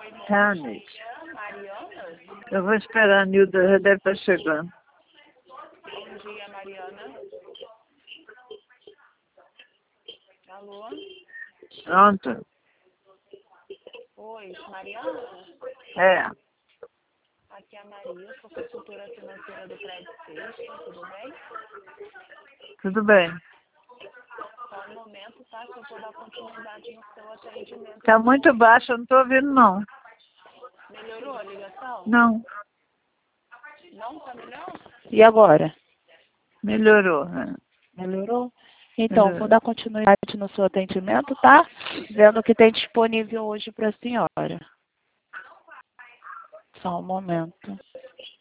Tá, Nilde. Mariana? Eu vou esperar a Nilda, já deve estar chegando. Bom dia, Mariana. Alô? Pronto? Oi, Mariana? É. Aqui é a Maria, sou consultora financeira do Crédito Sexta, tudo bem? Tudo bem. Só um momento, tá? Que eu vou dar continuidade no seu atendimento. Tá muito baixo, eu não tô ouvindo, não. Melhorou a ligação? Não. Não tá melhor? E agora? Melhorou. Né? Melhorou? Então, Melhorou. vou dar continuidade no seu atendimento, tá? Vendo o que tem disponível hoje para a senhora. Só um momento.